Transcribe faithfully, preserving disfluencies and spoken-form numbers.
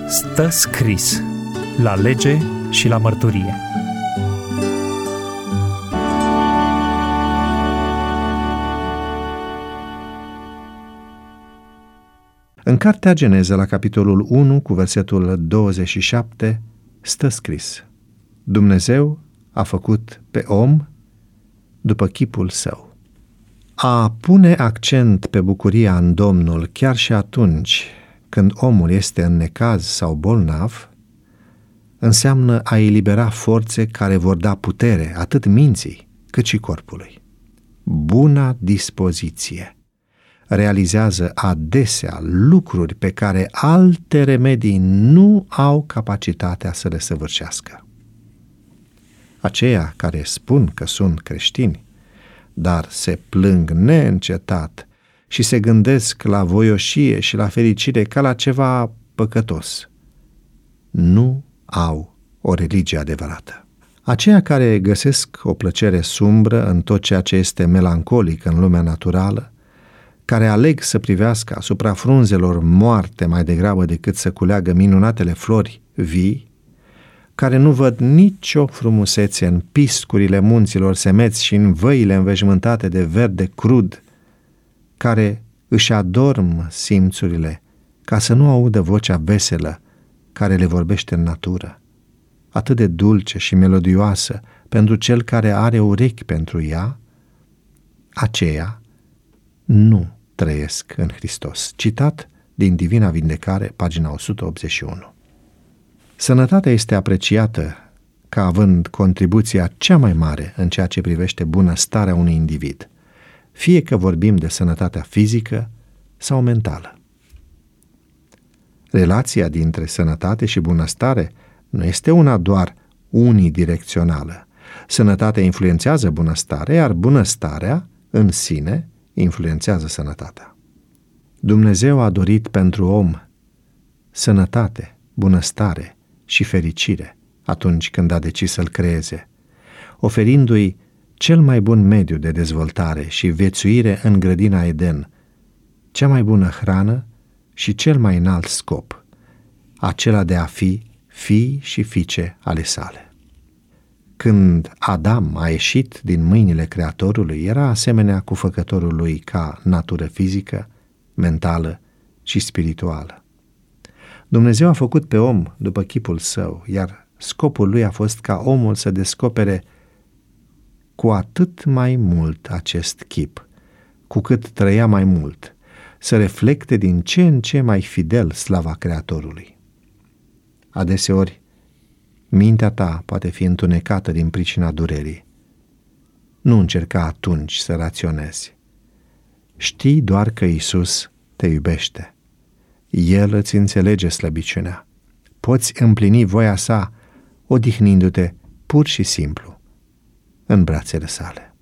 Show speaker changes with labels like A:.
A: Stă scris la lege și la mărturie.
B: În cartea Geneza, la capitolul unu, cu versetul douăzeci și șapte, stă scris: Dumnezeu a făcut pe om după chipul său. A pune accent pe bucuria în Domnul chiar și atunci când omul este în necaz sau bolnav, înseamnă a elibera forțe care vor da putere atât minții cât și corpului. Buna dispoziție realizează adesea lucruri pe care alte remedii nu au capacitatea să le săvârșească. Aceia care spun că sunt creștini, dar se plâng neîncetat și se gândesc la voioșie și la fericire ca la ceva păcătos, nu au o religie adevărată. Aceia care găsesc o plăcere sumbră în tot ceea ce este melancolic în lumea naturală, care aleg să privească asupra frunzelor moarte mai degrabă decât să culeagă minunatele flori vii, care nu văd nicio frumusețe în piscurile munților semeți și în văile înveșmântate de verde crud, care își adorm simțurile ca să nu audă vocea veselă care le vorbește în natură, atât de dulce și melodioasă pentru cel care are urechi pentru ea, aceia nu trăiesc în Hristos. Citat din Divina Vindecare, pagina o sută optzeci și unu. Sănătatea este apreciată ca având contribuția cea mai mare în ceea ce privește bunăstarea unui individ, fie că vorbim de sănătatea fizică sau mentală. Relația dintre sănătate și bunăstare nu este una doar unidirecțională. Sănătatea influențează bunăstarea, iar bunăstarea în sine influențează sănătatea. Dumnezeu a dorit pentru om sănătate, bunăstare și fericire atunci când a decis să-l creeze, oferindu-i cel mai bun mediu de dezvoltare și viețuire în grădina Eden, cea mai bună hrană și cel mai înalt scop, acela de a fi fii și fiice ale sale. Când Adam a ieșit din mâinile Creatorului, era asemenea cu Făcătorul lui ca natură fizică, mentală și spirituală. Dumnezeu a făcut pe om după chipul său, iar scopul lui a fost ca omul să descopere cu atât mai mult acest chip, cu cât trăia mai mult, să reflecte din ce în ce mai fidel slava Creatorului. Adeseori, mintea ta poate fi întunecată din pricina durerii. Nu încerca atunci să raționezi. Știi doar că Iisus te iubește. El îți înțelege slăbiciunea. Poți împlini voia sa odihnindu-te pur și simplu în brațele sale.